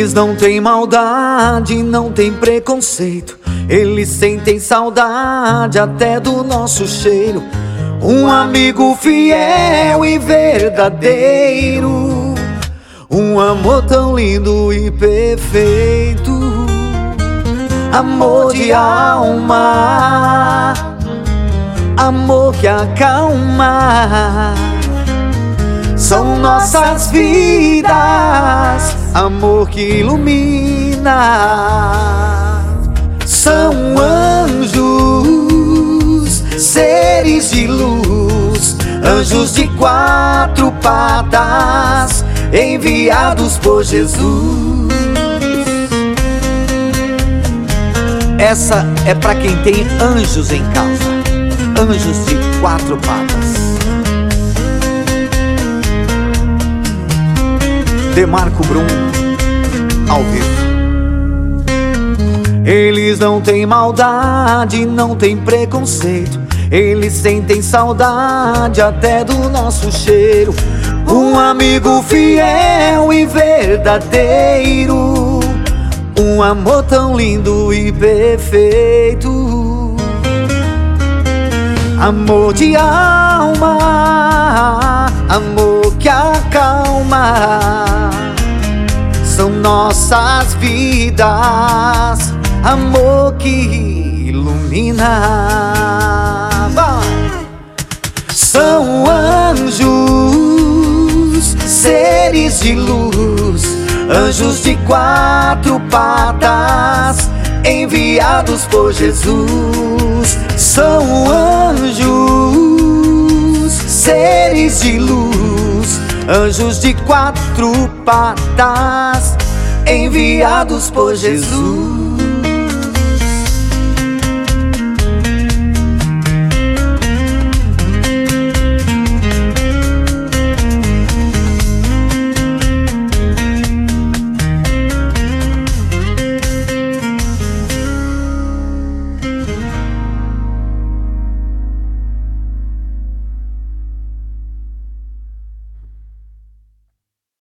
Eles não têm maldade, não têm preconceito. Eles sentem saudade até do nosso cheiro. Um amigo fiel e verdadeiro, um amor tão lindo e perfeito. Amor de alma, amor que acalma. São nossas vidas, amor que ilumina. São anjos, seres de luz, anjos de 4 patas, enviados por Jesus. Essa é para quem tem anjos em casa, anjos de 4 patas. Demarco Brum, ao vivo. Eles não têm maldade, não têm preconceito. Eles sentem saudade até do nosso cheiro. Um amigo fiel e verdadeiro, um amor tão lindo e perfeito. Amor de alma, amor que acalma. São nossas vidas, amor que ilumina. São anjos, seres de luz, anjos de 4 patas, enviados por Jesus. São anjos, seres de luz, anjos de 4 patas, enviados por Jesus.